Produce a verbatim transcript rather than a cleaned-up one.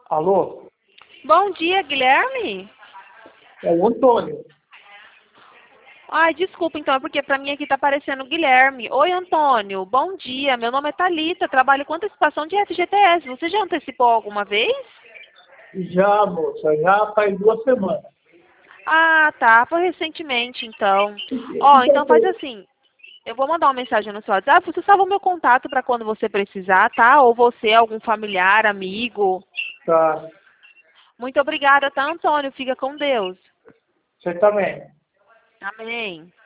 Alô? Bom dia, Guilherme. É o Antônio. Ai, desculpa então, é porque pra mim aqui tá aparecendo Guilherme. Oi, Antônio. Bom dia. Meu nome é Thalita, trabalho com antecipação de F G T S. Você já antecipou alguma vez? Já, moça, já faz duas semanas. Ah, tá. Foi recentemente, então. Ó, então faz assim. Eu vou mandar uma mensagem no seu WhatsApp. Você salva o meu contato para quando você precisar, tá? Ou você, algum familiar, amigo. Tá. Muito obrigada, tá, Antônio? Fica com Deus. Você também. Amém.